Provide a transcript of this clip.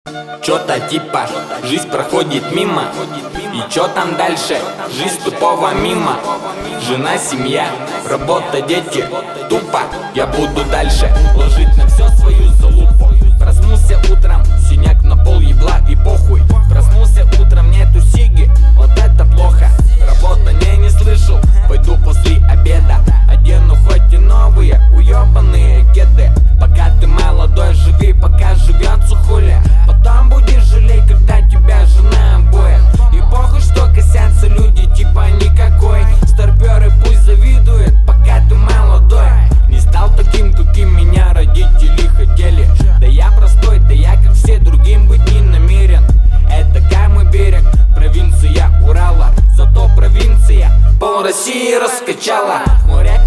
Чё-то типа жизнь проходит мимо. И чё там дальше? Жизнь тупого мимо. Жена, семья, работа, дети. Тупо я буду дальше ложить на всё свою залупу. Проснулся утром, синяк на пол, ебла и похуй. Проснулся утром, нету сиги, вот это плохо. Работа не слышал, пойду после обеда. Одену хоть и новые, уёбанные кеды. Пока ты молодой, живи, пока живётся хули. Потом будешь жалеть, когда тебя жена обоет. И похуй, что косятся люди, типа никакой. Старпёры пусть завидуют, пока ты молодой. Не стал таким, каким меня родители хотели. Да я простой, да я как все другим быть не намерен. Это Камый берег, провинция Урала. Зато провинция пол России раскачала. Море